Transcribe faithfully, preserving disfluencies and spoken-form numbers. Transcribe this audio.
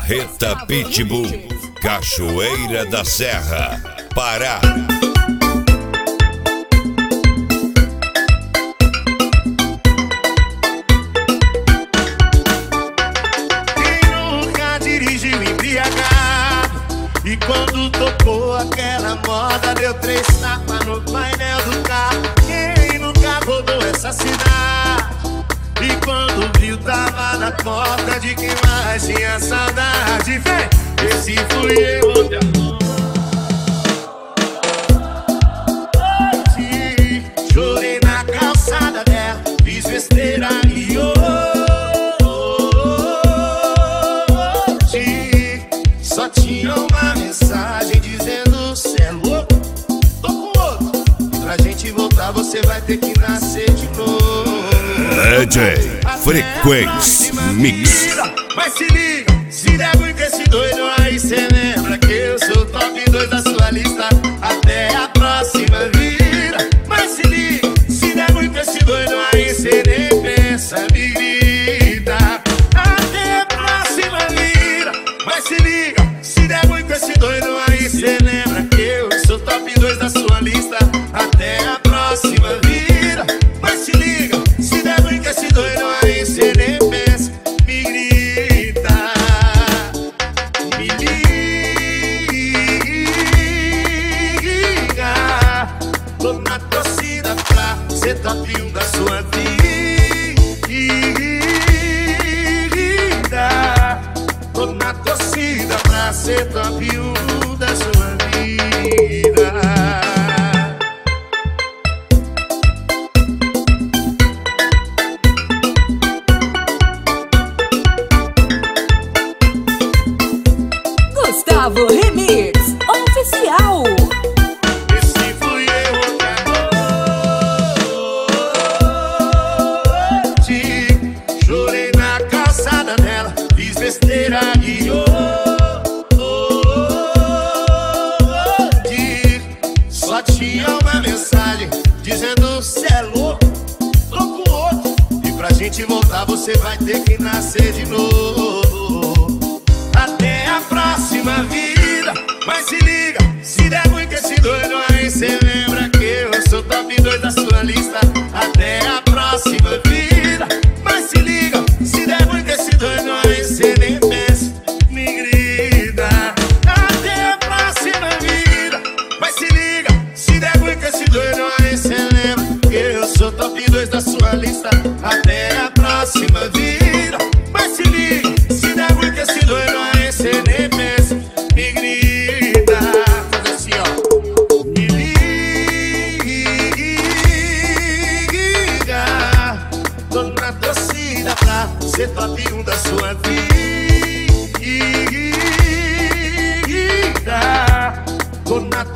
Marreta Pitbull, Cachoeira da Serra, Pará. Quem nunca dirigiu embriagado e quando tocou aquela moda deu três tapas no painel do carro? Quem nunca rodou essa cidade e quando viu tava na porta de quem mais tinha saudade? Vem, esse fui eu de amor. Chorei na calçada dela, fiz besteira e hoje só tinha uma mensagem dizendo: cê é louco, tô com outro, e pra gente voltar você vai ter que nascer de novo. D J Frequência Mix. Mas se liga, se der ruim com esse doido aí, cê lembra que eu sou o top dois da sua lista até a próxima vida. Mas se liga, se der ruim com esse doido aí, cê nem pensa, me grita até a próxima vida. Mas se liga, se der ruim com esse doido aí, cê lembra que eu sou o top dois da sua lista até a próxima vida. Mas se liga, se der ruim com esse doido aí, cê nem pensa, me grita, me liga. Tô na torcida pra ser top um da sua vida. Tô na torcida pra ser top um da sua vida. Gustavo Remix Oficial. Esse fui eu outra noite. Chorei na calçada dela, fiz besteira e hoje só tinha uma mensagem dizendo: cê é louco, tô com outro, e pra gente voltar você vai ter que nascer de novo até a próxima vida. Mas se liga, se der ruim com esse doido aí, cê lembra que eu sou top dois da sua lista até a próxima vida. Mas se liga, se der ruim com esse doido aí, cê nem pensa, me grita até a próxima vida. Mas se liga, se der ruim com esse doido aí, cê lembra que eu sou top dois da sua lista até a próxima vida. Mas se liga, se der ruim com esse doido aí, cê nem pensa, me grita. Faz assim, ó, me liga. Tô na torcida pra ser top um da sua vida. Tô na